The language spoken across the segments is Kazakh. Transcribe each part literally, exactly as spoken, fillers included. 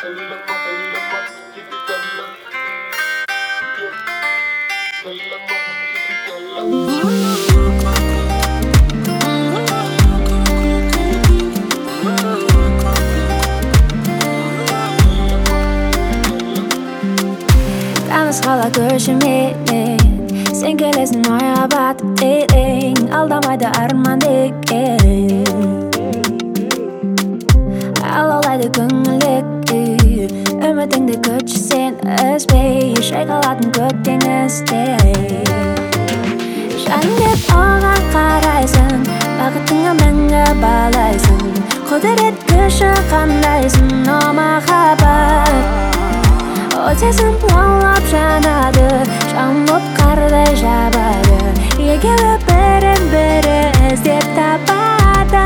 Tanış qala görüşmeyin. Sen kelesin oya batıp eyleyin. Aldamaydı arman dekin. Al olaydı köngülük. Ümitingdi köç sen özbey. Şaykaladın kökten istey. Şangep oğan qaraysın. Baqıtыңа мәңгі балайсың. Құдірет күші қандайсың о махаббат. Өтесің лаулап жанады, жан боп қардай жабады. Екеуі бірін-бірі іздеп табады.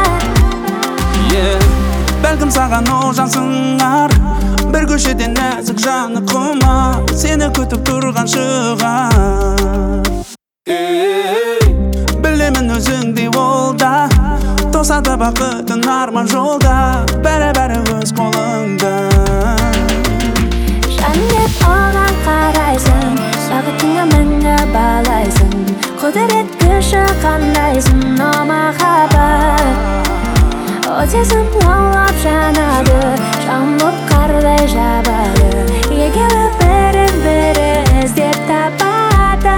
Бәлкім саған ол жан сыңар, бір көшеде нәзік жаны құмар, сені күтіп тұрған шығар. Білемін өзіңдей ол да, тоса да бақытын арман жолда, бәрі-бәрі өз қолыңда. Шаңдеп оған қарайсың, бақытыңа мәңгі балайсың. Құдірет күші қандайсың о махаббат. Өтесің лаулап жанады, жан боп қардай жабады. Екеуі бірін-бірі іздеп табады.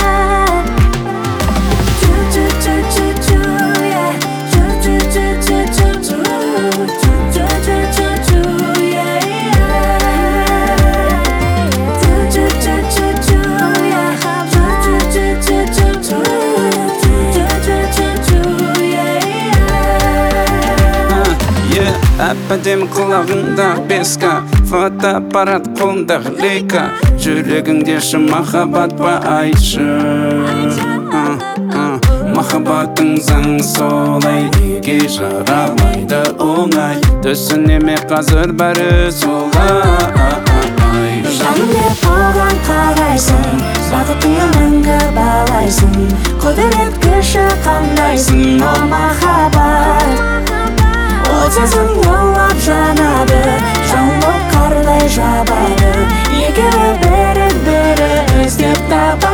Әп-әдемі құлағыңда беска, фотоаппарат қолыңдағы лейка. Жүрегіңде шын махаббат па айтшы. Махаббаттың заңы солай, неге жарамайды оңай. Түсінеме қазір бәрі солай. Шаңдеп оған қарайсың, бақытыңа мәңгі балайсың. Құдірет күші қандайсың о махаббат. Өтесің лаулап жанады, жан боп қардай жабады. Екеуі бірін-бірі іздеп табады.